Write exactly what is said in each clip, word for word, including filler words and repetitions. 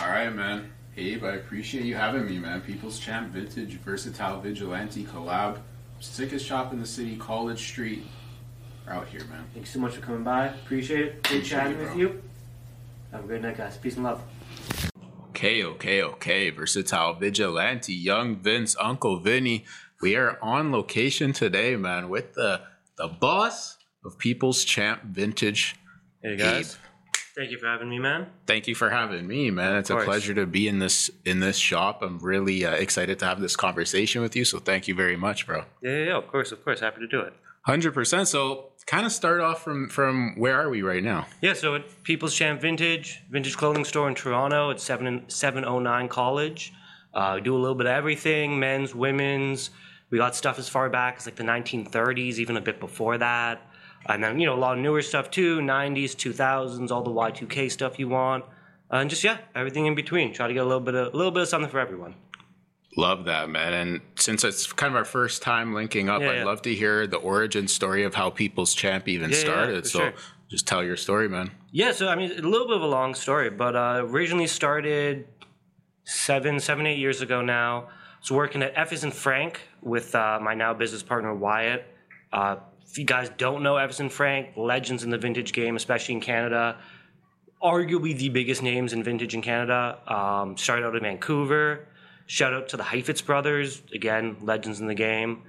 All right, man. Abe, I appreciate you having me, man. People's Champ Vintage Versatile Vigilante collab. Sickest shop in the city, College Street. We're out here, man. Thank you so much for coming by. Appreciate it. Good chatting with you. Have a great night, guys. Peace and love. Okay, okay, okay. Versatile Vigilante, Young Vince, Uncle Vinny. We are on location today, man, with the the boss of People's Champ Vintage. Hey, guys. Abe. Thank you for having me, man. Thank you for having me, man. It's a pleasure to be in this in this shop. I'm really uh, excited to have this conversation with you. So thank you very much, bro. Yeah, yeah, yeah, of course, of course. Happy to do it. one hundred percent. So kind of start off from, from where are we right now? Yeah, so at People's Champ Vintage, vintage clothing store in Toronto at seven oh nine College. Uh, we do a little bit of everything, men's, women's. We got stuff as far back as like the nineteen thirties, even a bit before that. And then, you know, a lot of newer stuff too, nineties, two thousands, all the Y two K stuff you want. Uh, and just, yeah, everything in between. Try to get a little bit of, a little bit of something for everyone. Love that, man. And since it's kind of our first time linking up, yeah, I'd yeah. love to hear the origin story of how People's Champ even yeah, started. Yeah, so sure. just tell your story, man. Yeah, so, I mean, a little bit of a long story, but uh, originally started seven, seven, eight years ago now. I was working at F as in Frank with uh, my now business partner, Wyatt. Uh, if you guys don't know F as in Frank, legends in the vintage game, especially in Canada. Arguably the biggest names in vintage in Canada. Um, started out in Vancouver. Shout out to the Heifetz brothers. Again, legends in the game.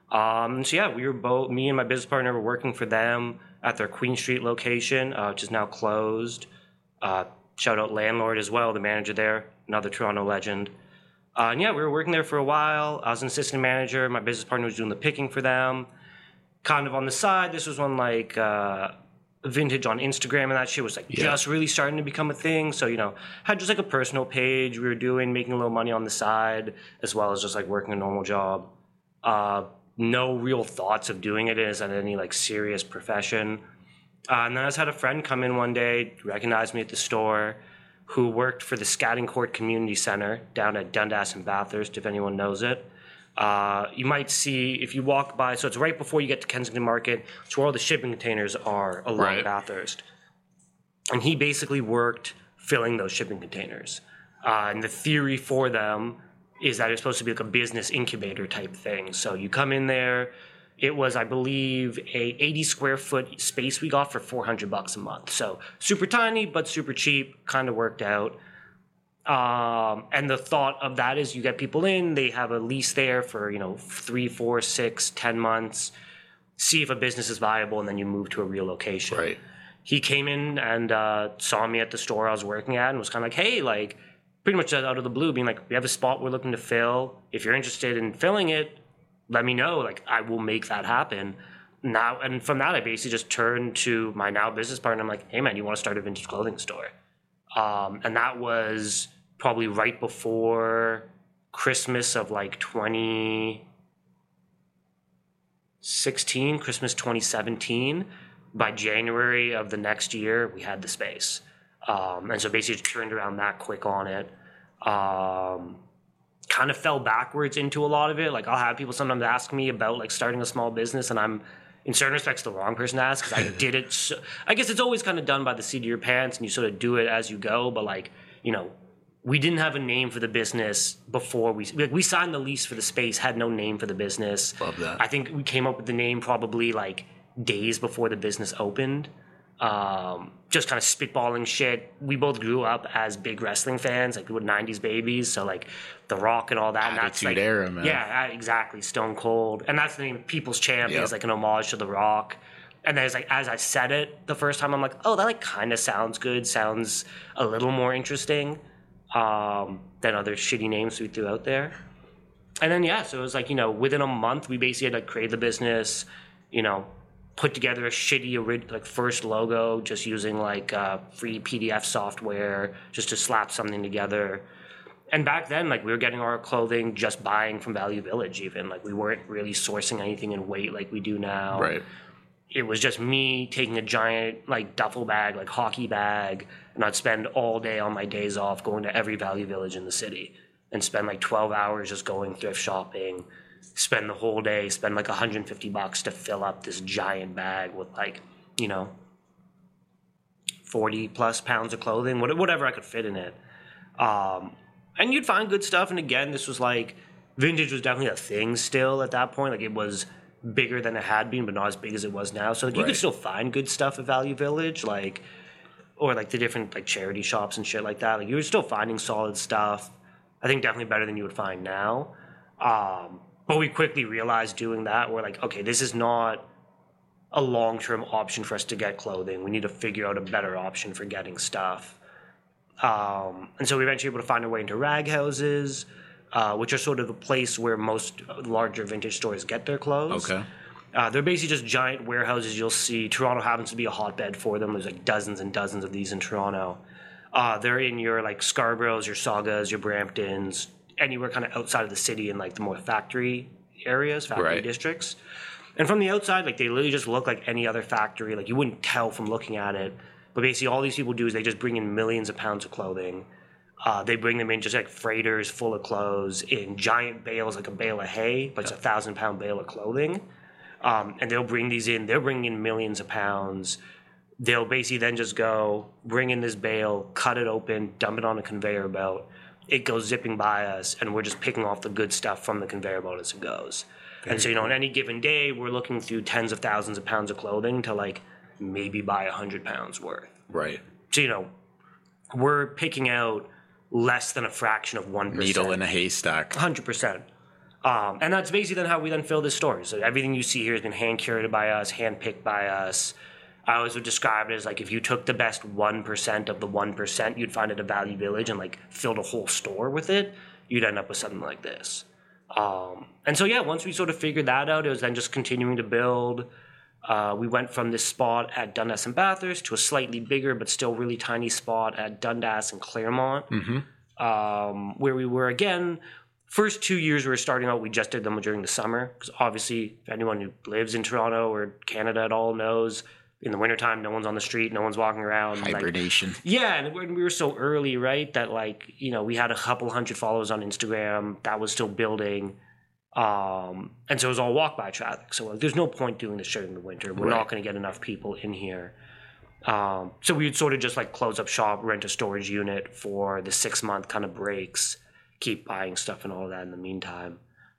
Um, so yeah, we were both, me and my business partner were working for them at their Queen Street location, uh, which is now closed. Uh, shout out Landlord as well, the manager there, another Toronto legend. Uh, and yeah, we were working there for a while. I was an assistant manager. My business partner was doing the picking for them. Kind of on the side, this was when like uh, vintage on Instagram and that shit was like yeah. just really starting to become a thing. So, you know, had just like a personal page we were doing, making a little money on the side, as well as just like working a normal job. Uh, no real thoughts of doing it as any like serious profession. Uh, and then I just had a friend come in one day, recognize me at the store, who worked for the Scatting Court Community Center down at Dundas and Bathurst, if anyone knows it. Uh, you might see, if you walk by, so it's right before you get to Kensington Market, it's where all the shipping containers are along right. Bathurst. And he basically worked filling those shipping containers. Uh, and the theory for them is that it's supposed to be like a business incubator type thing. So you come in there, it was, I believe, a eighty square foot space we got for four hundred bucks a month. So super tiny, but super cheap, kind of worked out. Um, and the thought of that is you get people in, they have a lease there for, you know, three, four, six, ten months, see if a business is viable, and then you move to a real location. Right. He came in and uh, saw me at the store I was working at and was kind of like, hey, like, pretty much out of the blue, being like, we have a spot we're looking to fill. If you're interested in filling it, let me know. Like, I will make that happen. Now, and from that, I basically just turned to my now business partner. I'm like, hey, man, you want to start a vintage clothing store? Um, and that was probably right before Christmas of like twenty sixteen, Christmas twenty seventeen. By January of the next year, we had the space. Um, and so basically just turned around that quick on it. Um, kind of fell backwards into a lot of it. Like I'll have people sometimes ask me about like starting a small business, and I'm in certain respects the wrong person to ask because I did it. So, I guess it's always kind of done by the seat of your pants and you sort of do it as you go. But like, you know, we didn't have a name for the business before we, like we signed the lease for the space, had no name for the business. Love that. I think we came up with the name probably like days before the business opened. Um, just kind of spitballing shit. We both grew up as big wrestling fans, like we were nineties babies. So like The Rock and all that. Attitude and that's like, era, man. Yeah, exactly. Stone Cold. And that's the name People's Champ Yep. is like an homage to The Rock. And then it's like, as I said it the first time, I'm like, oh, that like kind of sounds good. Sounds a little more interesting um, than other shitty names we threw out there. And then, yeah, so it was like, you know, within a month, we basically had to create the business, you know, put together a shitty like first logo just using like uh, free P D F software just to slap something together. And back then, like we were getting our clothing just buying from Value Village even. Like we weren't really sourcing anything in weight like we do now. Right. It was just me taking a giant like duffel bag, like hockey bag, and I'd spend all day on my days off going to every Value Village in the city and spend like twelve hours just going thrift shopping, spend the whole day, spend like one hundred fifty bucks to fill up this giant bag with like, you know, forty plus pounds of clothing, whatever I could fit in it. Um, and you'd find good stuff. And again, this was like, vintage was definitely a thing still at that point. Like it was bigger than it had been, but not as big as it was now. So like, you Right. could still find good stuff at Value Village, like, or like the different like charity shops and shit like that. Like you were still finding solid stuff. I think definitely better than you would find now. Um, but we quickly realized doing that, we're like, okay, this is not a long-term option for us to get clothing. We need to figure out a better option for getting stuff. Um, and so we eventually were able to find our way into rag houses, uh, which are sort of the place where most larger vintage stores get their clothes. Okay. Uh, they're basically just giant warehouses you'll see. Toronto happens to be a hotbed for them. There's like dozens and dozens of these in Toronto. Uh, they're in your like Scarboroughs, your Saugas, your Bramptons, anywhere kind of outside of the city in like the more factory areas, factory Right. districts. And from the outside, like they literally just look like any other factory. Like you wouldn't tell from looking at it. But basically all these people do is they just bring in millions of pounds of clothing. Uh, they bring them in just like freighters full of clothes in giant bales, like a bale of hay, but it's a thousand pound bale of clothing. Um, and they'll bring these in. They're bringing in millions of pounds. They'll basically then just go bring in this bale, cut it open, dump it on a conveyor belt. It goes zipping by us, and we're just picking off the good stuff from the conveyor belt as it goes. Very and so, you know, cool. on any given day, we're looking through tens of thousands of pounds of clothing to like maybe buy a hundred pounds worth. Right. So, you know, we're picking out less than a fraction of one percent. Needle in a haystack. one hundred percent. Um, and that's basically then how we then fill this store. So everything you see here has been hand curated by us, hand picked by us. I always would describe it as like if you took the best one percent of the one percent you'd find at a Value Village and like filled a whole store with it, you'd end up with something like this. Um, and so, yeah, once we sort of figured that out, it was then just continuing to build. Uh, we went from this spot at Dundas and Bathurst to a slightly bigger but still really tiny spot at Dundas and Claremont, Mm-hmm. um, where we were again. First two years we were starting out, we just did them during the summer because obviously if anyone who lives in Toronto or Canada at all knows, in the wintertime, no one's on the street, no one's walking around. Like, Hibernation. yeah, and we we were so early, right, that like, you know, we had a couple hundred followers on Instagram. That was still building. Um, and so it was all walk-by traffic. So like, there's no point doing this during the winter. We're Right. not going to get enough people in here. Um, so we would sort of just like close up shop, rent a storage unit for the six-month kind of breaks, keep buying stuff and all of that in the meantime.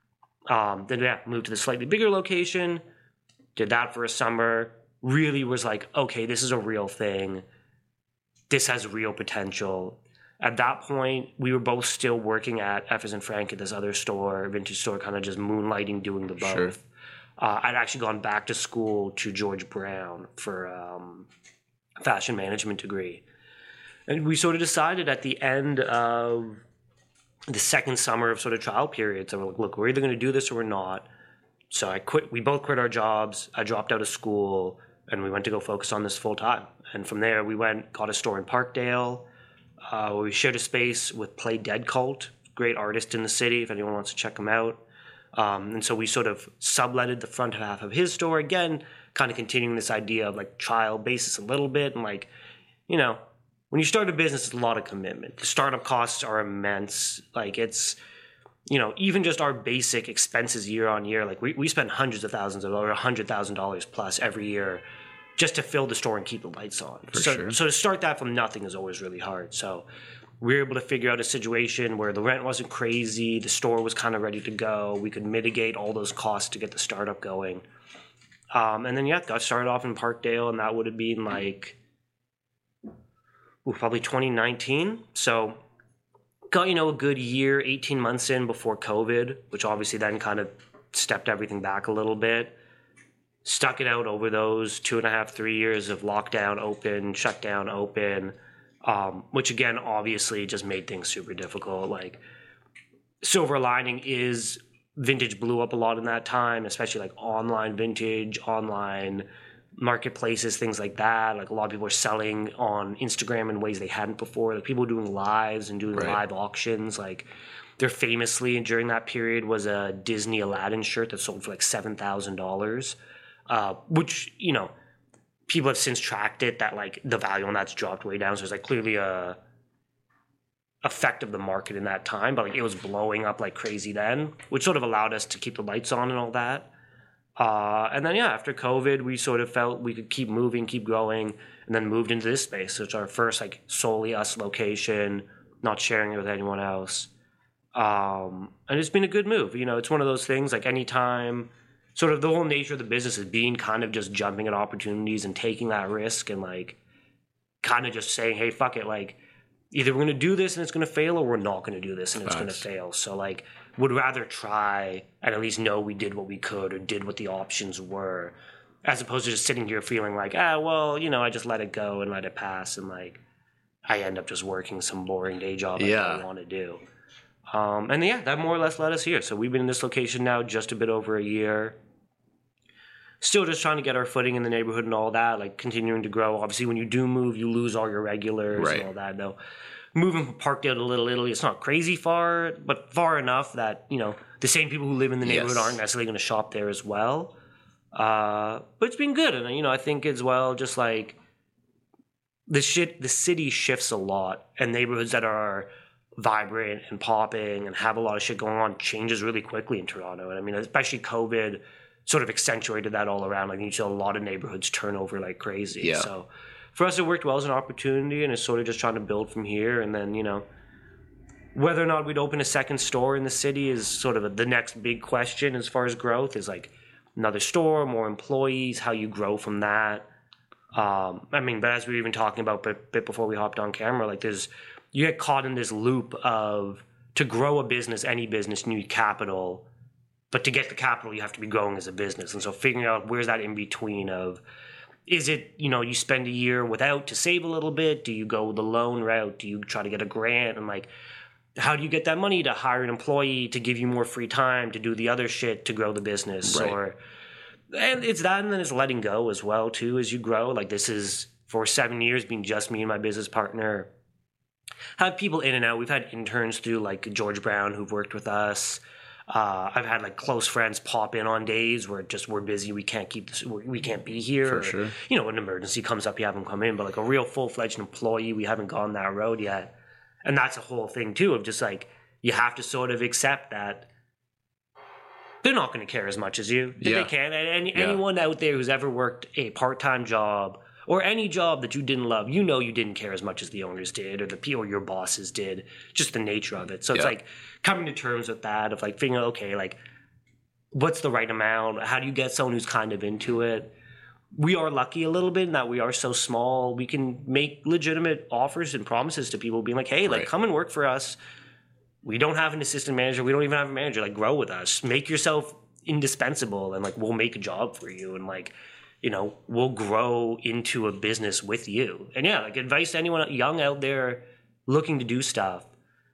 Um, then, yeah, moved to the slightly bigger location, did that for a summer, really was like, okay, this is a real thing. This has real potential. At that point, we were both still working at Effers and Frank at this other store, vintage store, kind of just moonlighting, doing the both. Sure. Uh, I'd actually gone back to school to George Brown for um, a fashion management degree. And we sort of decided at the end of the second summer of sort of trial periods, so we're like, look, we're either going to do this or we're not. So I quit. We both quit our jobs. I dropped out of school, and we went to go focus on this full time. And from there, we went, got a store in Parkdale. Uh, we shared a space with Play Dead Cult, great artist in the city, if anyone wants to check him out. Um, and so we sort of subletted the front half of his store, again, kind of continuing this idea of like trial basis a little bit. And like, you know, when you start a business, it's a lot of commitment. The startup costs are immense. Like it's, you know, even just our basic expenses year on year, like we, we spend hundreds of thousands of dollars, one hundred thousand dollars plus every year just to fill the store and keep the lights on. For so, sure. so to start that from nothing is always really hard. So we were able to figure out a situation where the rent wasn't crazy, the store was kind of ready to go, we could mitigate all those costs to get the startup going. Um, and then, yeah, got started off in Parkdale, and that would have been like, ooh, probably twenty nineteen. So got, you know, a good year, eighteen months in before COVID, which obviously then kind of stepped everything back a little bit. Stuck it out over those two and a half, three years of lockdown, open, shutdown, open, um, which again, obviously just made things super difficult. Like, silver lining is vintage blew up a lot in that time, especially like online vintage, online marketplaces, things like that. Like a lot of people are selling on Instagram in ways they hadn't before. Like people doing lives and doing Right. live auctions. Like there famously during that period was a Disney Aladdin shirt that sold for like seven thousand dollars. Uh, which, you know, people have since tracked it that like the value on that's dropped way down. So there's like clearly a effect of the market in that time, but like it was blowing up like crazy then, which sort of allowed us to keep the lights on and all that. Uh, and then, yeah, after COVID, we sort of felt we could keep moving, keep growing, and then moved into this space. So it's our first like solely us location, not sharing it with anyone else. Um, and it's been a good move. You know, it's one of those things like anytime, sort of the whole nature of the business is being kind of just jumping at opportunities and taking that risk and like kind of just saying, hey, fuck it. Like either we're going to do this and it's going to fail or we're not going to do this and it's going to fail. So like would rather try and at least know we did what we could or did what the options were, as opposed to just sitting here feeling like, ah, well, you know, I just let it go and let it pass. And like, I end up just working some boring day job I Yeah. don't want to do. Um, and yeah, that more or less led us here. So we've been in this location now just a bit over a year. Still just trying to get our footing in the neighborhood and all that, like continuing to grow. Obviously, when you do move, you lose all your regulars Right. and all that. Though moving from Parkdale to Little Italy, it's not crazy far, but far enough that, you know, the same people who live in the neighborhood Yes. aren't necessarily going to shop there as well. Uh, but it's been good. And, you know, I think as well, just like the shit, the city shifts a lot, and neighborhoods that are vibrant and popping and have a lot of shit going on changes really quickly in Toronto. And I mean, especially COVID sort of accentuated that all around. Like you saw a lot of neighborhoods turn over like crazy. Yeah. So for us, it worked well as an opportunity, and it's sort of just trying to build from here. And then, you know, whether or not we'd open a second store in the city is sort of a, the next big question as far as growth is like another store, more employees, how you grow from that. Um, I mean, but as we were even talking about a bit before we hopped on camera, like there's, you get caught in this loop of to grow a business, any business, you need capital. But to get the capital, you have to be growing as a business. And so figuring out where's that in between of, is it, you know, you spend a year without to save a little bit? Do you go the loan route? Do you try to get a grant? And like, how do you get that money to hire an employee to give you more free time to do the other shit to grow the business? Right. Or, and it's that, and then it's letting go as well, too, as you grow. Like this is, for seven years, being just me and my business partner. Have people in and out. We've had interns through like George Brown who've worked with us. Uh, I've had like close friends pop in on days where just we're busy, we can't keep this, we can't be here. For or, sure. You know, an emergency comes up, you have them come in. But like a real full fledged employee, we haven't gone that road yet. And that's a whole thing too of just like you have to sort of accept that they're not going to care as much as you. Yeah. They can. And any, Yeah. anyone out there who's ever worked a part time job or any job that you didn't love, you know you didn't care as much as the owners did or the P or your bosses did, just the nature of it. So it's Yeah. like coming to terms with that of like figuring out, okay, like what's the right amount? How do you get someone who's kind of into it? We are lucky a little bit in that we are so small. We can make legitimate offers and promises to people being like, hey, like Right. come and work for us. We don't have an assistant manager. We don't even have a manager. Like grow with us. Make yourself indispensable and like we'll make a job for you. And like, you know, we'll grow into a business with you. And yeah, like advice to anyone young out there looking to do stuff.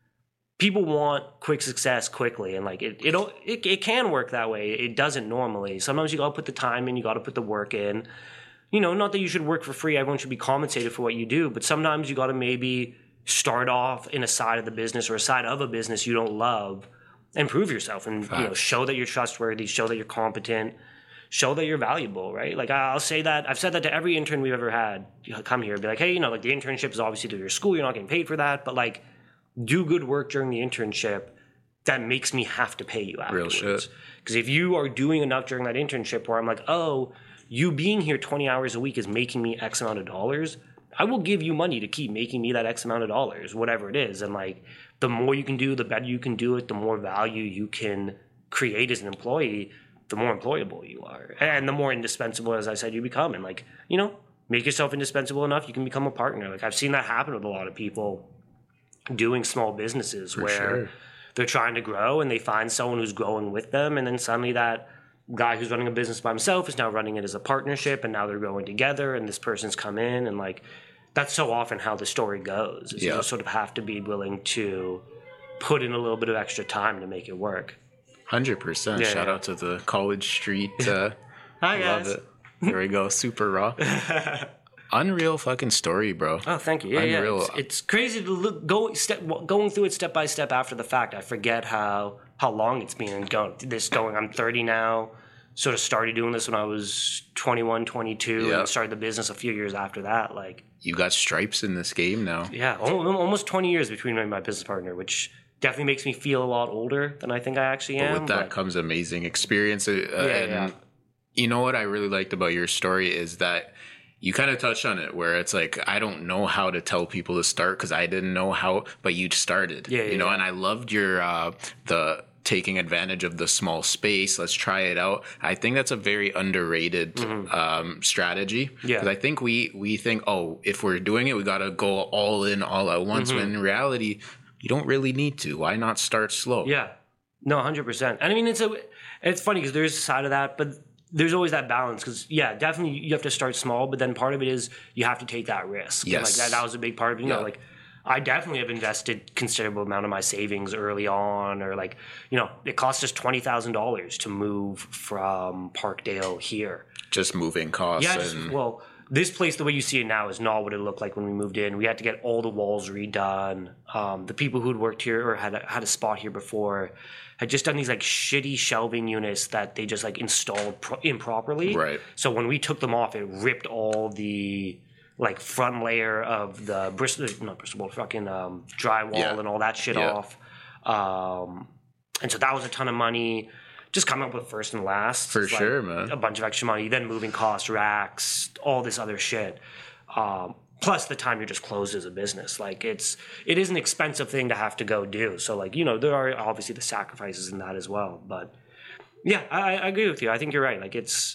People want quick success quickly, and like it, it, it, it can work that way. It doesn't normally. Sometimes you got to put the time in, you got to put the work in. You know, not that you should work for free. Everyone should be compensated for what you do, but sometimes you got to maybe start off in a side of the business or a side of a business you don't love, and prove yourself, and you know, show that you're trustworthy, show that you're competent, show that you're valuable, right? Like I'll say that I've said that to every intern we've ever had. You come here, be like, hey, you know, like the internship is obviously through your school. You're not getting paid for that, but like, do good work during the internship that makes me have to pay you afterwards. Real shit. Because if you are doing enough during that internship where I'm like, oh, you being here twenty hours a week is making me X amount of dollars, I will give you money to keep making me that X amount of dollars, whatever it is. And like, the more you can do, the better you can do it, the more value you can create as an employee, the more employable you are. And the more indispensable, as I said, you become. And like, you know, make yourself indispensable enough, you can become a partner. Like I've seen that happen with a lot of people doing small businesses For where sure. they're trying to grow and they find someone who's growing with them, and then suddenly that guy who's running a business by himself is now running it as a partnership, and now they're growing together, and this person's come in, and like that's so often how the story goes. Is Yeah. You just sort of have to be willing to put in a little bit of extra time to make it work. one hundred percent. Yeah, Shout yeah. out to the College Street. Uh, Hi love guys. it. There we go. Super raw. Unreal fucking story, bro. Oh, thank you. Yeah, Unreal. yeah. It's, it's crazy to look go step going through it step by step after the fact. I forget how how long it's been and going this going. I'm thirty now. Sort of started doing this when I was twenty-one, twenty-two, Yeah. and started the business a few years after that. Like, You got stripes in this game now. yeah, al- almost twenty years between me and my business partner, which definitely makes me feel a lot older than I think I actually But am. with that but- comes amazing experience. Uh, and yeah. you know what I really liked about your story is that you kind of touched on it where it's like, I don't know how to tell people to start because I didn't know how, but you started, Yeah, yeah, you know, yeah. and I loved your, uh, the taking advantage of the small space. Let's try it out. I think that's a very underrated mm-hmm. um, strategy. Yeah. Because I think we, we think, oh, if we're doing it, we got to go all in all at once. Mm-hmm. When in reality, you don't really need to. Why not start slow? Yeah. No, one hundred percent. And I mean, it's a, it's funny because there's a side of that, but there's always that balance because, yeah, definitely you have to start small, but then part of it is you have to take that risk. Yes. And like that, that was a big part of it. You yeah. know, like I definitely have invested considerable amount of my savings early on, or like, you know, it cost us twenty thousand dollars to move from Parkdale here. Just moving costs. Yeah, just, and... well, this place, the way you see it now, is not what it looked like when we moved in. We had to get all the walls redone. Um, the people who'd worked here or had a, had a spot here before had just done these like shitty shelving units that they just like installed pro- improperly. Right. So when we took them off, it ripped all the like front layer of the Bristol, not Bristol, fucking um, drywall yeah. and all that shit yeah. off. Um, and so that was a ton of money. Just coming up with first and last. For it's sure, like man. A bunch of extra money. Then moving costs, racks, all this other shit. Um, plus the time you're just closed as a business. Like it's, it is an expensive thing to have to go do. So like, you know, there are obviously the sacrifices in that as well. But yeah, I, I agree with you. I think you're right. Like it's,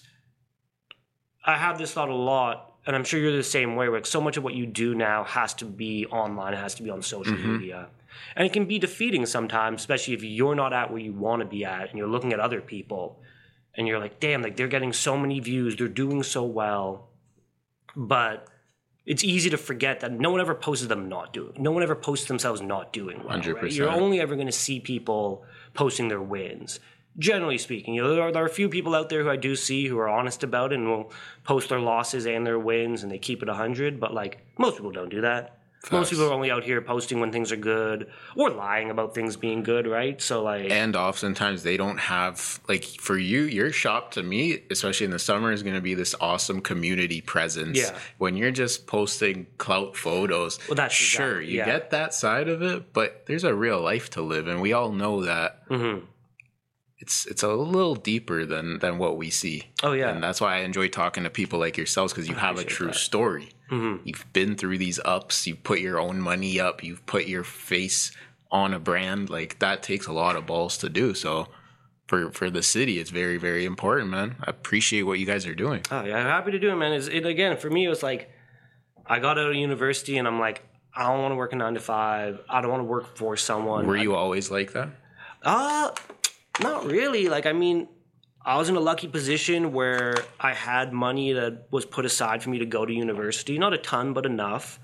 I have this thought a lot, and I'm sure you're the same way, where like so much of what you do now has to be online. It has to be on social mm-hmm. media. And it can be defeating sometimes, especially if you're not at where you want to be at and you're looking at other people and you're like, damn, like they're getting so many views. They're doing so well. But it's easy to forget that no one ever posted them not doing. No one ever posts themselves not doing well. one hundred percent. Right? You're only ever going to see people posting their wins. Generally speaking, you know, there are, there are a few people out there who I do see who are honest about it and will post their losses and their wins and they keep it one hundred. But like most people don't do that. Facts. Most people are only out here posting when things are good or lying about things being good, right? So like, and oftentimes they don't have, like, for you, your shop to me, especially in the summer, is going to be this awesome community presence. Yeah. When you're just posting clout photos, well, that's sure, exactly, you yeah. get that side of it, but there's a real life to live, and we all know that. Mm-hmm. It's it's a little deeper than, than what we see. Oh, yeah. And that's why I enjoy talking to people like yourselves, because you I have a true that. story. Mm-hmm. You've been through these ups. You've put your own money up. You've put your face on a brand. Like, that takes a lot of balls to do. So for for the city, it's very, very important, man. I appreciate what you guys are doing. Oh, yeah. I'm happy to do it, man. It's, it, again, for me, it was like I got out of university and I'm like, I don't want to work a nine to five. I don't want to work for someone. Were you I, always like that? Uh, not really. Like, I mean, I was in a lucky position where I had money that was put aside for me to go to university. Not a ton, but enough.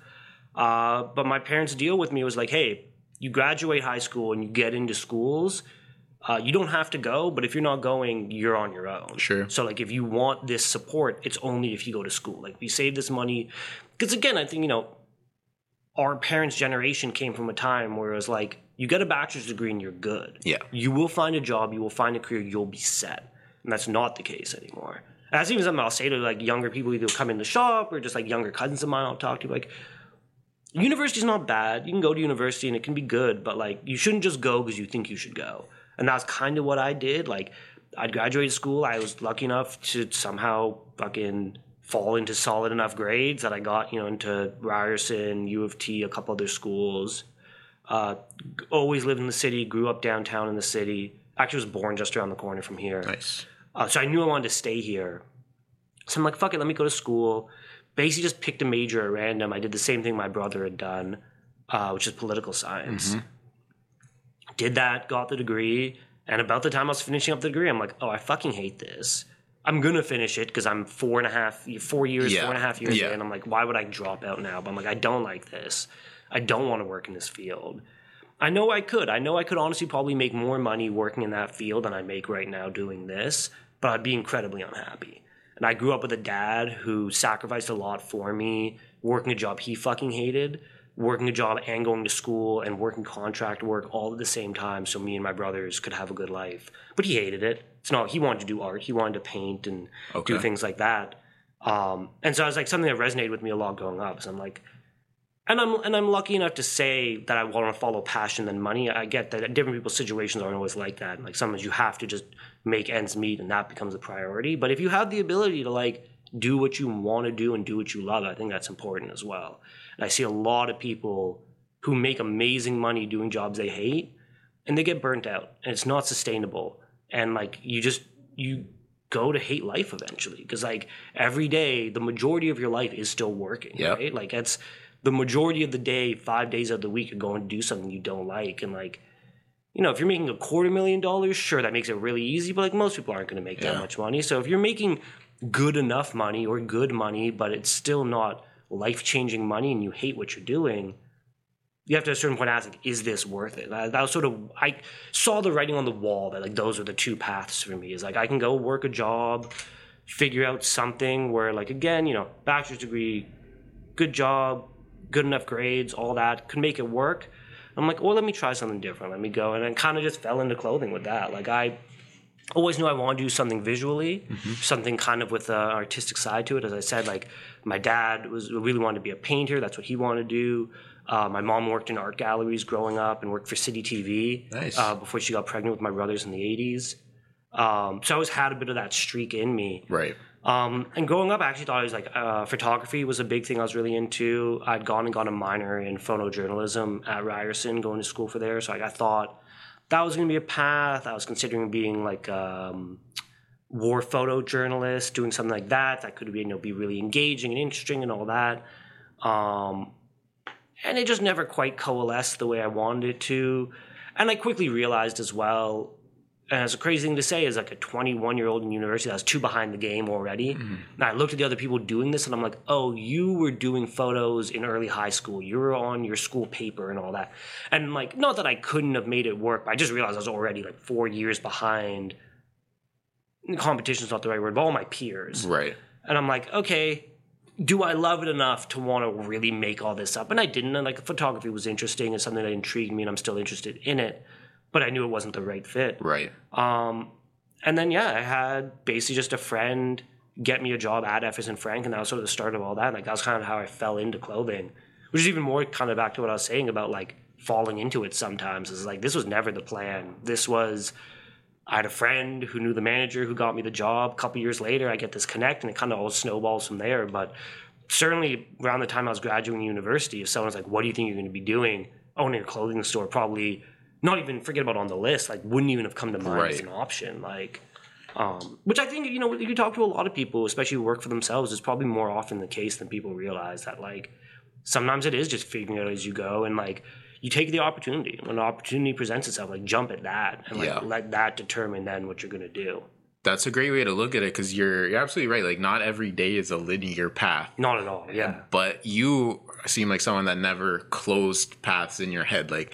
Uh, but my parents' deal with me was like, hey, you graduate high school and you get into schools, uh, you don't have to go, but if you're not going, you're on your own. Sure. So, like, if you want this support, it's only if you go to school. Like, we save this money. Because, again, I think, you know, our parents' generation came from a time where it was like, you get a bachelor's degree and you're good. Yeah. You will find a job, you will find a career, you'll be set. And that's not the case anymore. And that's even something I'll say to like younger people who come in the shop or just like younger cousins of mine I'll talk to. Like, university's not bad. You can go to university and it can be good, but like you shouldn't just go because you think you should go. And that's kind of what I did. Like, I'd graduated school. I was lucky enough to somehow fucking fall into solid enough grades that I got, you know, into Ryerson, U of T, a couple other schools. Uh, always lived in the city, grew up downtown in the city. Actually was born just around the corner from here. Nice. Uh, so I knew I wanted to stay here. So I'm like, fuck it, let me go to school. Basically just picked a major at random. I did the same thing my brother had done, uh, which is political science. Mm-hmm. Did that, got the degree, and about the time I was finishing up the degree, I'm like, oh, I fucking hate this. I'm going to finish it because I'm four and a half, four years, yeah. four and a half years yeah. in. I'm like, why would I drop out now? But I'm like, I don't like this. I don't want to work in this field. I know I could. I know I could honestly probably make more money working in that field than I make right now doing this, but I'd be incredibly unhappy. And I grew up with a dad who sacrificed a lot for me, working a job he fucking hated, working a job and going to school and working contract work all at the same time so me and my brothers could have a good life. But he hated it. It's not, he wanted to do art. He wanted to paint and okay. do things like that. Um, and so it was like something that resonated with me a lot growing up. So I'm like, And I'm and I'm lucky enough to say that I want to follow passion than money. I get that different people's situations aren't always like that. Like sometimes you have to just make ends meet and that becomes a priority. But if you have the ability to like do what you want to do and do what you love. I think that's important as well. And I see a lot of people who make amazing money doing jobs they hate, and they get burnt out, and it's not sustainable. And like you just you go to hate life eventually, because like every day the majority of your life is still working. Yep. Right? Like that's the majority of the day, five days of the week, you're going to do something you don't like. And like, you know, if you're making a quarter million dollars, sure, that makes it really easy, but like most people aren't going to make yeah. that much money. So if you're making good enough money or good money, but it's still not life-changing money and you hate what you're doing, you have to at a certain point ask, like, is this worth it? I, that was sort of, I saw the writing on the wall that like those are the two paths for me. Is like I can go work a job, figure out something where like, again, you know, bachelor's degree, good job, good enough grades, all that, could make it work. I'm like, well, let me try something different. Let me go. And I kind of just fell into clothing with that. Like I always knew I wanted to do something visually, mm-hmm. something kind of with an artistic side to it. As I said, like my dad was really wanted to be a painter. That's what he wanted to do. Uh, my mom worked in art galleries growing up and worked for City T V nice. uh, before she got pregnant with my brothers in the eighties. Um, so I always had a bit of that streak in me. Right. Um, and growing up, I actually thought it was like uh, photography was a big thing I was really into. I'd gone and got a minor in photojournalism at Ryerson, going to school for there. So like, I thought that was going to be a path. I was considering being like um, war photojournalist, doing something like that. That could be, you know, be really engaging and interesting and all that. Um, and it just never quite coalesced the way I wanted it to. And I quickly realized as well, and it's a crazy thing to say, is like a twenty-one-year-old in university that was two behind the game already. Mm-hmm. And I looked at the other people doing this, and I'm like, oh, you were doing photos in early high school. You were on your school paper and all that. And like, not that I couldn't have made it work, but I just realized I was already like four years behind. Competition's not the right word, but all my peers. Right. And I'm like, okay, do I love it enough to want to really make all this up? And I didn't. And like, photography was interesting and something that intrigued me, and I'm still interested in it. But I knew it wasn't the right fit. Right. Um, and then, yeah, I had basically just a friend get me a job at F S and Frank, and that was sort of the start of all that. Like, that was kind of how I fell into clothing, which is even more kind of back to what I was saying about, like, falling into it sometimes. Is like, this was never the plan. This was, I had a friend who knew the manager who got me the job. A couple years later, I get this connect, and it kind of all snowballs from there. But certainly around the time I was graduating university, if someone's like, what do you think you're going to be doing? Owning a clothing store, probably... Not even forget about on the list, like wouldn't even have come to mind right. as an option. Like, um, which I think, you know, you talk to a lot of people, especially who work for themselves, is probably more often the case than people realize that, like, sometimes it is just figuring it out as you go. And like, you take the opportunity. When an opportunity presents itself, like jump at that and like yeah. let that determine then what you're going to do. That's a great way to look at it, because you're, you're absolutely right. Like, not every day is a linear path. Not at all, yeah. But you seem like someone that never closed paths in your head. Like,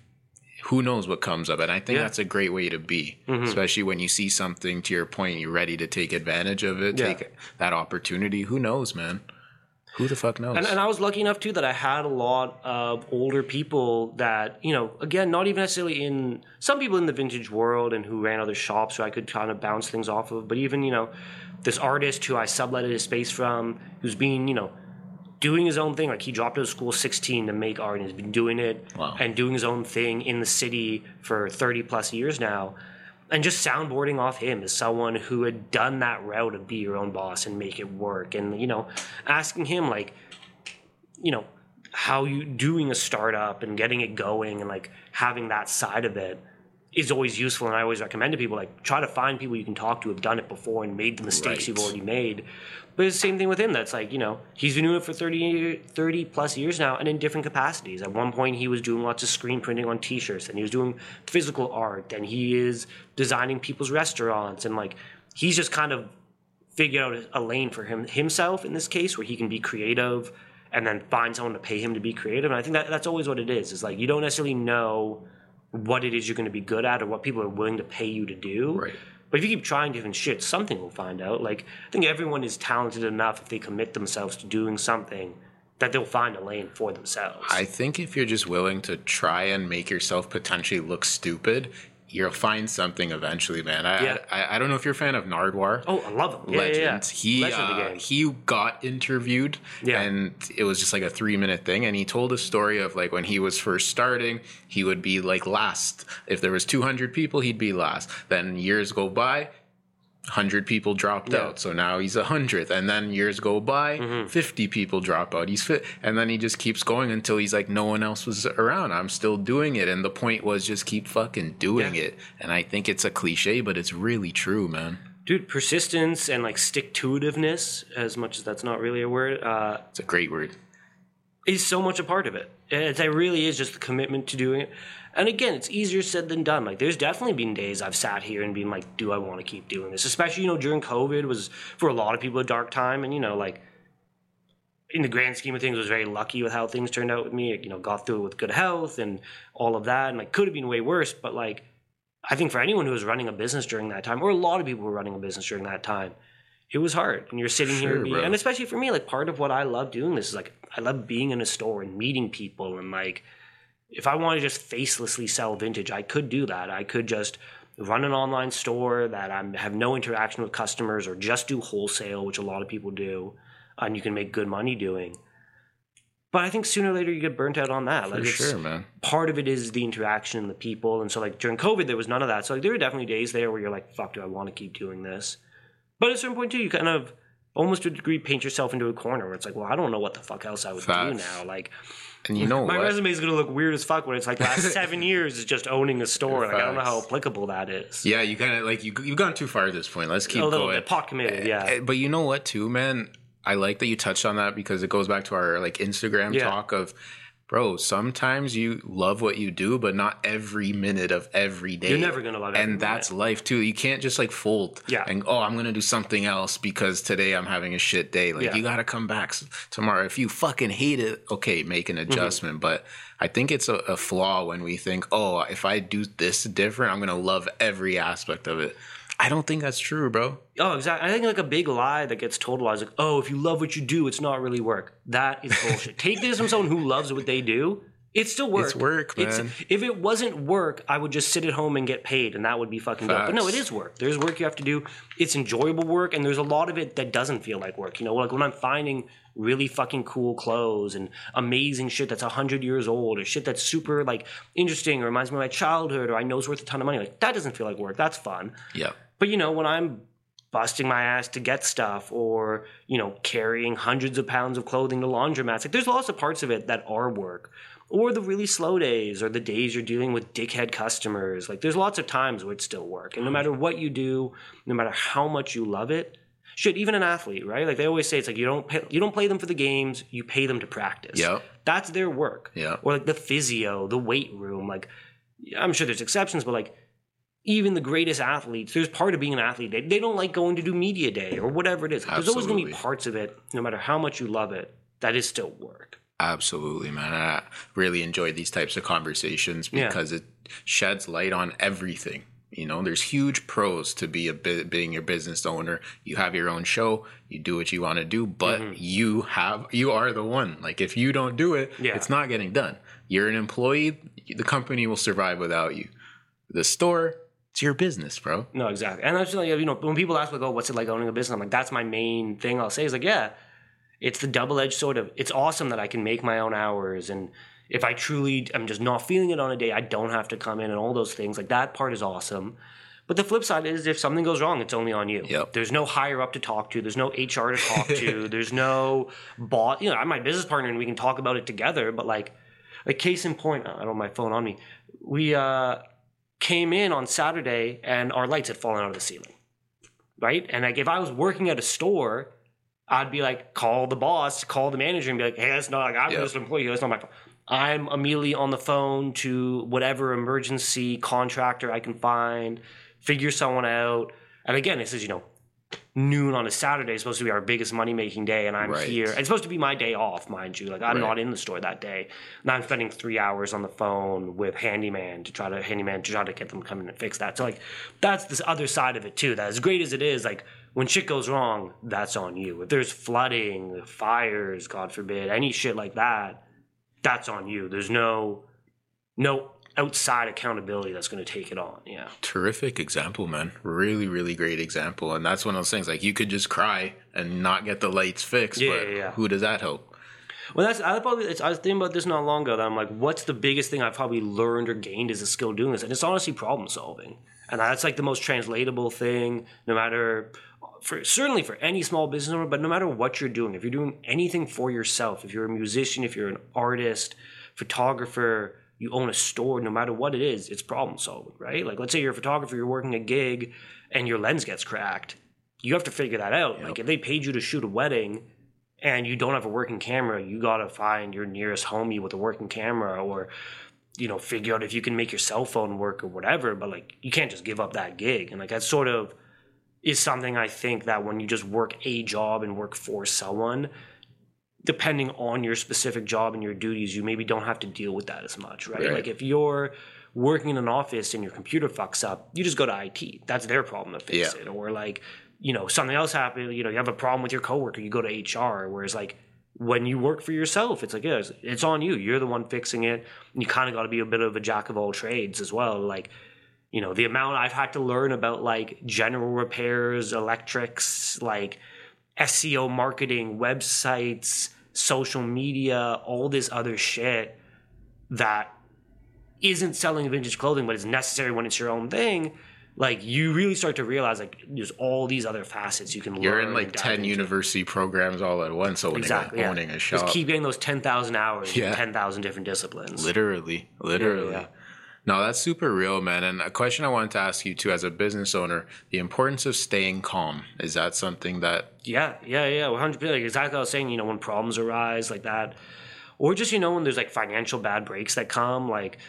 who knows what comes up? And I think yeah. that's a great way to be, mm-hmm. especially when you see something, to your point, you're ready to take advantage of it, yeah. take that opportunity. Who knows, man? Who the fuck knows? And, and I was lucky enough, too, that I had a lot of older people that, you know, again, not even necessarily in, some people in the vintage world and who ran other shops who I could kind of bounce things off of, but even, you know, this artist who I subletted his space from, who's being, you know, doing his own thing. Like, he dropped out of school sixteen to make art, and he's been doing it wow. and doing his own thing in the city for thirty plus years now. And just soundboarding off him as someone who had done that route of be your own boss and make it work. And, you know, asking him, like, you know, how you doing a startup and getting it going and, like, having that side of it is always useful. And I always recommend to people, like, try to find people you can talk to who have done it before and made the mistakes right. you've already made. But it's the same thing with him. That's like, you know, he's been doing it for thirty, thirty plus years now and in different capacities. At one point, he was doing lots of screen printing on T-shirts, and he was doing physical art, and he is designing people's restaurants. And, like, he's just kind of figured out a lane for him himself in this case where he can be creative and then find someone to pay him to be creative. And I think that that's always what it is. Is like, you don't necessarily know what it is you're going to be good at or what people are willing to pay you to do. Right. But if you keep trying different shit, something will find out. Like, I think everyone is talented enough if they commit themselves to doing something that they'll find a lane for themselves. I think if you're just willing to try and make yourself potentially look stupid, you'll find something eventually, man. I, yeah. I I don't know if you're a fan of Nardwuar. Oh, I love him. Yeah, Legend. yeah, yeah. He Legend of the uh, game. he got interviewed, yeah. and it was just like a three minute thing. And he told a story of like when he was first starting, he would be like last. If there was two hundred people, he'd be last. Then years go by. one hundred people dropped Yeah. out, so now he's a hundredth. And then years go by, Mm-hmm. fifty people drop out. He's fit, and then he just keeps going until he's like, no one else was around. I'm still doing it, and the point was just keep fucking doing Yeah. it. And I think it's a cliche, but it's really true, man. Dude, persistence and like stick-to-itiveness, as much as that's not really a word, uh, It's a great word. is so much a part of it. It, it really is just the commitment to doing it. And again, it's easier said than done. Like, there's definitely been days I've sat here and been like, do I want to keep doing this? Especially, you know, during COVID was, for a lot of people, a dark time. And, you know, like, in the grand scheme of things, I was very lucky with how things turned out with me. You know, got through it with good health and all of that. And, like, could have been way worse. But, like, I think for anyone who was running a business during that time, or a lot of people who were running a business during that time, it was hard. And you're sitting here, Sure, and, being, bro. and especially for me, like, part of what I love doing this is, like, I love being in a store and meeting people. And, like, if I want to just facelessly sell vintage, I could do that. I could just run an online store that I have no interaction with customers, or just do wholesale, which a lot of people do, and you can make good money doing. But I think sooner or later you get burnt out on that. Like, For it's, sure, man. part of it is the interaction and the people. And so, like, during COVID, there was none of that. So, like, there were definitely days there where you're like, fuck, do I want to keep doing this? But at a certain point, too, you kind of almost to a degree paint yourself into a corner where it's like, well, I don't know what the fuck else I would Facts. do now. Like, And you know my what? resume is going to look weird as fuck when it's like last seven years is just owning a store. Like, I don't know how Facts. applicable that is. Yeah, you kind of like you. You've gone too far at this point. Let's keep A little going. bit pot committed, yeah. Eh, But you know what, too, man? I like that you touched on that because it goes back to our like Instagram Yeah. talk of, bro. Sometimes you love what you do, but not every minute of every day. You're never gonna love every and minute. that's life too. You can't just like fold. Yeah. And oh, I'm gonna do something else because today I'm having a shit day. Like Yeah. you gotta come back s- tomorrow. If you fucking hate it, okay, make an Mm-hmm. adjustment. But I think it's a, a flaw when we think, oh, if I do this different, I'm gonna love every aspect of it. I don't think that's true, bro. Oh, exactly. I think like a big lie that gets told a lot is like, oh, if you love what you do, it's not really work. That is bullshit. Take this from someone who loves what they do. It's still work. It's work, man. If it wasn't work, I would just sit at home and get paid, and that would be fucking dope. But no, it Facts. is work. There's work you have to do. It's enjoyable work, and there's a lot of it that doesn't feel like work. You know, like when I'm finding really fucking cool clothes and amazing shit that's one hundred years old, or shit that's super, like, interesting or reminds me of my childhood, or I know is worth a ton of money. Like, that doesn't feel like work. That's fun. Yeah. But, you know, when I'm busting my ass to get stuff, or, you know, carrying hundreds of pounds of clothing to laundromats, like, there's lots of parts of it that are work. Or the really slow days, or the days you're dealing with dickhead customers. Like, there's lots of times where it's still work. And no matter what you do, no matter how much you love it, shit, even an athlete, right? Like, they always say, it's like, you don't pay, you don't play them for the games, you pay them to practice. Yep. That's their work. Yeah. Or, like, the physio, the weight room. Like, I'm sure there's exceptions, but, like, even the greatest athletes, there's part of being an athlete. They, they don't like going to do media day or whatever it is. There's always going to be Absolutely. parts of it, no matter how much you love it, that is still work. Absolutely, man. I really enjoy these types of conversations Yeah. because it sheds light on everything. You know, there's huge pros to be a bit being your business owner. You have your own show, you do what you want to do, but Mm-hmm. you have you are the one. Like if you don't do it, Yeah. it's not getting done. You're an employee, the company will survive without you. The store, it's your business, bro. No, exactly. And that's like, you know, when people ask like, oh, what's it like owning a business? I'm like, that's my main thing I'll say is like, yeah, it's the double-edged sort of, it's awesome that I can make my own hours. And if I truly am just not feeling it on a day, I don't have to come in and all those things. Like, that part is awesome. But the flip side is if something goes wrong, it's only on you. Yep. There's no higher up to talk to. There's no H R to talk to. There's no boss. You know, I'm my business partner and we can talk about it together. But like, like case in point, I don't have my phone on me. We uh, came in on Saturday and our lights had fallen out of the ceiling. Right? And like, if I was working at a store, I'd be like, call the boss, call the manager, and be like, hey, that's not like I'm Yep. just an employee. That's not my fault. I'm immediately on the phone to whatever emergency contractor I can find, figure someone out. And again, this is, you know, noon on a Saturday is supposed to be our biggest money making day, and I'm Right. here. It's supposed to be my day off, mind you. Like, I'm Right. not in the store that day. And I'm spending three hours on the phone with handyman to try to handyman to try to get them to come in and fix that. So like, that's this other side of it too. That as great as it is, like, when shit goes wrong, that's on you. If there's flooding, fires, God forbid, any shit like that, that's on you. There's no no outside accountability that's going to take it on. Yeah. Terrific example, man. Really, really great example. And that's one of those things, like you could just cry and not get the lights fixed, Yeah, but yeah, yeah. who does that help? Well, that's I probably. It's, I was thinking about this not long ago. That I'm like, what's the biggest thing I've probably learned or gained as a skill doing this? And it's honestly problem solving, and that's like the most translatable thing. No matter for certainly for any small business owner, but no matter what you're doing, if you're doing anything for yourself, if you're a musician, if you're an artist, photographer, you own a store, no matter what it is, it's problem solving, right? Like, let's say you're a photographer, you're working a gig, and your lens gets cracked. You have to figure that out. Yep. Like, if they paid you to shoot a wedding and you don't have a working camera, you got to find your nearest homie with a working camera, or, you know, figure out if you can make your cell phone work or whatever. But, like, you can't just give up that gig. And, like, that sort of is something I think that when you just work a job and work for someone, depending on your specific job and your duties, you maybe don't have to deal with that as much, right? right? Like, if you're working in an office and your computer fucks up, you just go to I T. That's their problem to fix yeah. it. Or, like, you know, something else happened, you know, you have a problem with your coworker, you go to H R. Whereas, like, when you work for yourself, it's like, yeah, it's, it's on you. You're the one fixing it. And you kind of got to be a bit of a jack of all trades as well. Like, you know, the amount I've had to learn about, like, general repairs, electrics, like S E O marketing, websites, social media, all this other shit that isn't selling vintage clothing, but is necessary when it's your own thing. Like, you really start to realize, like, there's all these other facets you can learn. You're in, like, ten into. university programs all at once, owning, exactly, a, yeah. owning a shop. Just keep getting those ten thousand hours yeah. in ten thousand different disciplines. Literally. Literally. Yeah, yeah. No, that's super real, man. And a question I wanted to ask you, too, as a business owner, the importance of staying calm. Is that something that... Yeah, yeah, yeah, one hundred percent. Like, exactly what I was saying, you know, when problems arise like that. Or just, you know, when there's, like, financial bad breaks that come, like...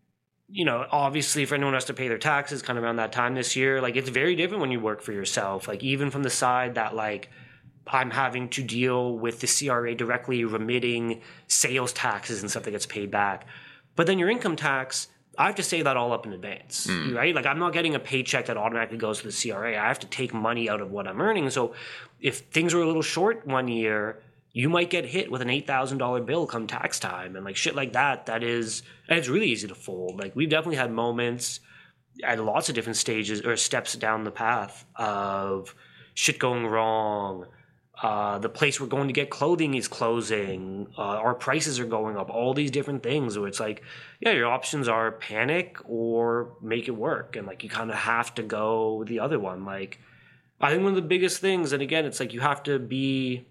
You know, obviously, if anyone has to pay their taxes kind of around that time this year, like, it's very different when you work for yourself. Like, even from the side that, like, I'm having to deal with the C R A directly remitting sales taxes and stuff that gets paid back. But then your income tax, I have to save that all up in advance, mm. right? Like, I'm not getting a paycheck that automatically goes to the C R A. I have to take money out of what I'm earning. So if things are a little short one year, you might get hit with an eight thousand dollars bill come tax time, and, like, shit like that. That is, and it's really easy to fold. Like, we've definitely had moments at lots of different stages or steps down the path of shit going wrong. Uh, the place we're going to get clothing is closing. Uh, our prices are going up. All these different things where it's like, yeah, your options are panic or make it work. And, like, you kind of have to go the other one. Like, I think one of the biggest things, and again, it's like you have to be...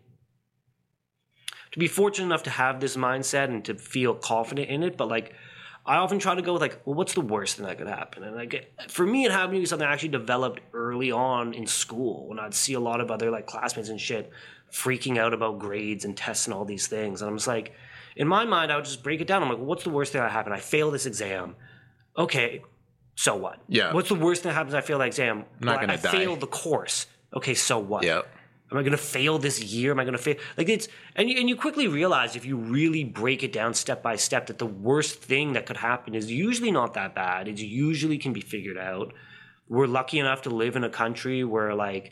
to be fortunate enough to have this mindset and to feel confident in it. But, like, I often try to go with, like, well, what's the worst thing that could happen? And, like, for me, it happened to be something I actually developed early on in school when I'd see a lot of other, like, classmates and shit freaking out about grades and tests and all these things. And I'm just like, in my mind, I would just break it down. I'm like, well, what's the worst thing that happened? I fail this exam. Okay, so what? Yeah. What's the worst thing that happens? I fail that exam. I'm not well, going to die. I failed the course. Okay, so what? Yeah. Am I going to fail this year? Am I going to fail? Like, it's, and you, and you quickly realize if you really break it down step by step that the worst thing that could happen is usually not that bad. It usually can be figured out. We're lucky enough to live in a country where, like,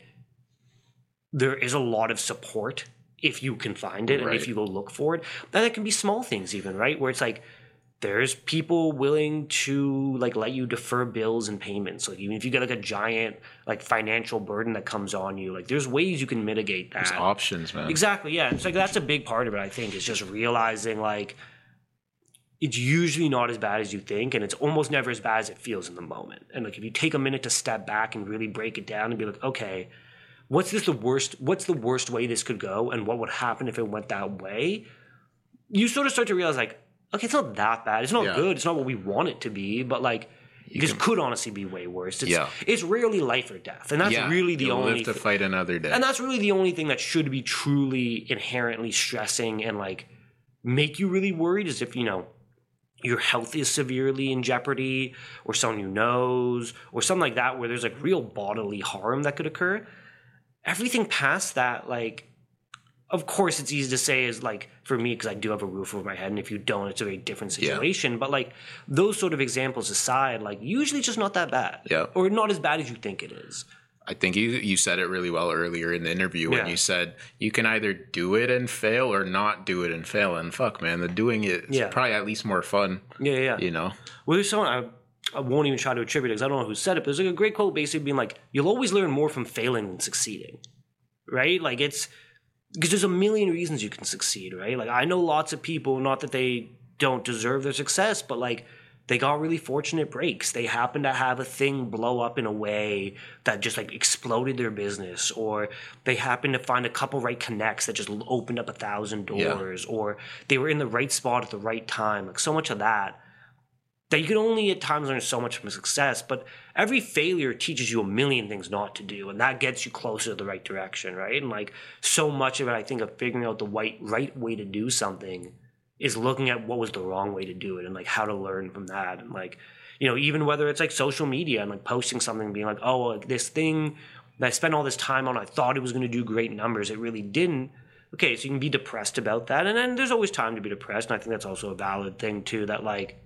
there is a lot of support if you can find it, right, and if you go look for it. Then it can be small things even, right? Where it's like, there's people willing to, like, let you defer bills and payments. Like, even if you get, like, a giant, like, financial burden that comes on you, like, there's ways you can mitigate that. There's options, man. Exactly, yeah. It's like, that's a big part of it, I think, is just realizing, like, it's usually not as bad as you think, and it's almost never as bad as it feels in the moment. And, like, if you take a minute to step back and really break it down and be like, okay, what's this the worst, what's the worst way this could go, and what would happen if it went that way? You sort of start to realize, like, okay, it's not that bad. It's not yeah. good. It's not what we want it to be. But, like, you this can, could honestly be way worse. It's, yeah. it's rarely life or death. And that's yeah. really the You'll only... live to th- fight another day. And that's really the only thing that should be truly inherently stressing and, like, make you really worried is if, you know, your health is severely in jeopardy, or someone you knows, or something like that where there's, like, real bodily harm that could occur. Everything past that, like... Of course, it's easy to say is, like, for me, because I do have a roof over my head, and if you don't, it's a very different situation. Yeah. But, like, those sort of examples aside, like, usually it's just not that bad. Yeah. Or not as bad as you think it is. I think you you said it really well earlier in the interview when yeah. you said you can either do it and fail or not do it and fail. And fuck, man, the doing it is yeah. probably at least more fun. Yeah, yeah. You know? Well, there's someone, I, I won't even try to attribute it because I don't know who said it, but there's, like, a great quote basically being like, you'll always learn more from failing than succeeding. Right? Like, it's... because there's a million reasons you can succeed, right? Like, I know lots of people, not that they don't deserve their success, but like, they got really fortunate breaks. They happen to have a thing blow up in a way that just like exploded their business, or they happen to find a couple right connects that just opened up a thousand doors, yeah. or they were in the right spot at the right time. Like, so much of that, that you can only at times learn so much from success, but every failure teaches you a million things not to do, and that gets you closer to the right direction, right? And like, so much of it, I think, of figuring out the right, right way to do something is looking at what was the wrong way to do it and like how to learn from that. And like, you know, even whether it's like social media and like posting something and being like, oh, like this thing that I spent all this time on, I thought it was going to do great numbers, it really didn't. Okay, so you can be depressed about that. And then there's always time to be depressed. And I think that's also a valid thing too, that like,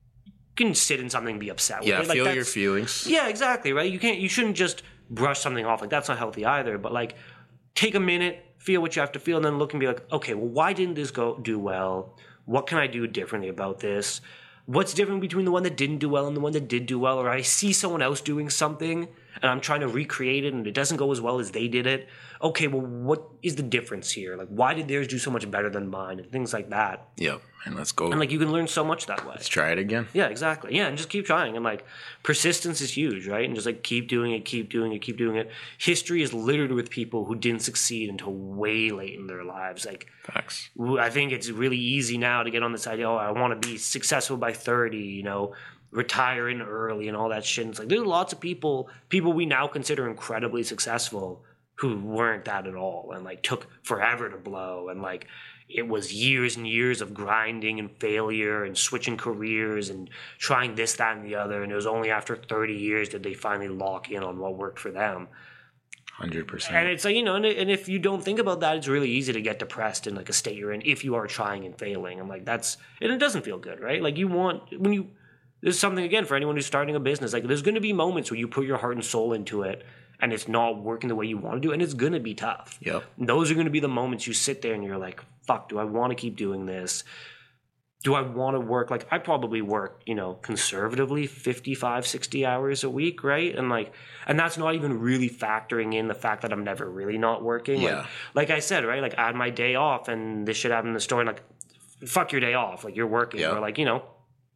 you can sit in something and be upset with yeah, it. Like, feel your feelings. Yeah, exactly, right? You can't, you shouldn't just brush something off. Like, that's not healthy either. But like, take a minute, feel what you have to feel, and then look and be like, okay, well, why didn't this go do well? What can I do differently about this? What's different between the one that didn't do well and the one that did do well? Or I see someone else doing something and I'm trying to recreate it and it doesn't go as well as they did it. Okay, well, what is the difference here? Like, why did theirs do so much better than mine? And things like that. Yep, and let's go. And like, you can learn so much that way. Let's try it again. Yeah, exactly. Yeah, and just keep trying. And like, persistence is huge, right? And just like keep doing it, keep doing it, keep doing it. History is littered with people who didn't succeed until way late in their lives. Like, facts. I think it's really easy now to get on this idea, oh, I want to be successful by thirty, you know, retiring early and all that shit. And it's like, there's lots of people, people we now consider incredibly successful who weren't that at all and like took forever to blow. And like, it was years and years of grinding and failure and switching careers and trying this, that, and the other. And it was only after thirty years did they finally lock in on what worked for them. one hundred percent. And it's like, you know, and, and if you don't think about that, it's really easy to get depressed in like a state you're in if you are trying and failing. And like, that's, and it doesn't feel good, right? Like, you want, when you, there's something, again, for anyone who's starting a business, like, there's going to be moments where you put your heart and soul into it and it's not working the way you want to do, and it's going to be tough. Yep. And those are going to be the moments you sit there and you're like, fuck, do I want to keep doing this? Do I want to work? Like, I probably work, you know, conservatively fifty-five, sixty hours a week, right? And like, and that's not even really factoring in the fact that I'm never really not working. Yeah. Like, like I said, right? Like, I had my day off and this shit happened in the store, and like, fuck your day off. Like, you're working. Yeah. Or like, you know,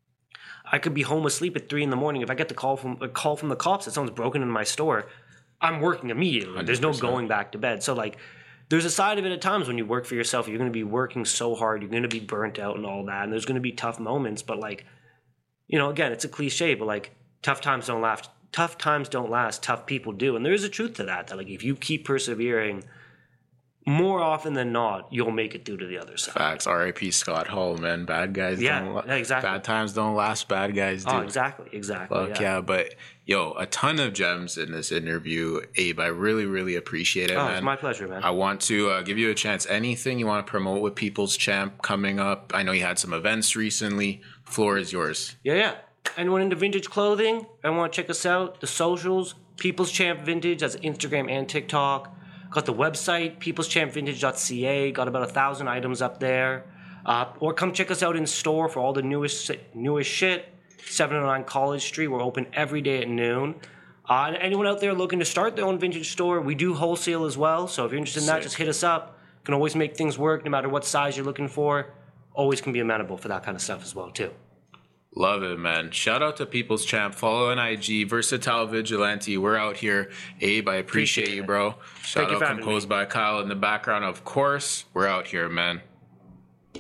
I could be home asleep at three in the morning. If I get the call from a call from the cops that someone's broken in my store, I'm working immediately. one hundred percent. There's no going back to bed. So like, there's a side of it at times when you work for yourself, you're going to be working so hard, you're going to be burnt out and all that, and there's going to be tough moments. But like, you know, again, it's a cliche, but like, tough times don't last. Tough times don't last. Tough people do, and there is a truth to that. That like, if you keep persevering, more often than not, you'll make it through to the other side. Facts. R I P Scott Hall, man. Bad guys yeah, don't last. Yeah, exactly. Bad times don't last. Bad guys do. Oh, exactly. Exactly. Fuck yeah. yeah. But yo, a ton of gems in this interview, Abe. I really, really appreciate it, oh, man. It's my pleasure, man. I want to uh, give you a chance. Anything you want to promote with People's Champ coming up? I know you had some events recently. Floor is yours. Yeah, yeah. Anyone into vintage clothing? I want to check us out. The socials, People's Champ Vintage. That's Instagram and TikTok. Got the website, peoples champ vintage dot c a. Got about a thousand items up there. Uh, or come check us out in store for all the newest newest shit. seven oh nine College Street. We're open every day at noon. Uh, and anyone out there looking to start their own vintage store, we do wholesale as well. So if you're interested in that, Sick. just hit us up. Can always make things work no matter what size you're looking for. Always can be amenable for that kind of stuff as well, too. Love it, man. Shout out to People's Champ. Follow on I G, Versatile Vigilante. We're out here. Abe, I appreciate, appreciate you, bro. Shout Thank out you composed by Kyle in the background, of course. We're out here, man.